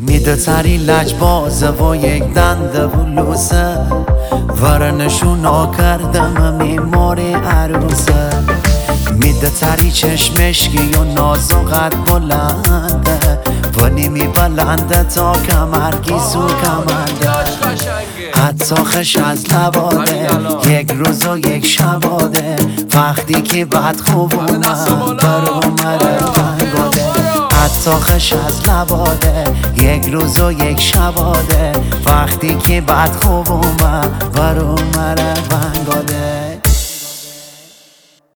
میده تری لجبازه و یک دنده و لوسه ورنشونا کردم میماری عروسه میده تری چشمشگی و نازوقت بلنده و نیمی بلنده تا کمرگیسو کمنده حتی خش از لباده یک روز و یک شباده وقتی که بد خوب اومد بر اومده بنگاده حتی خش از لباده یک روز و یک شباده وقتی که بد خوب اومد بر اومده بنگاده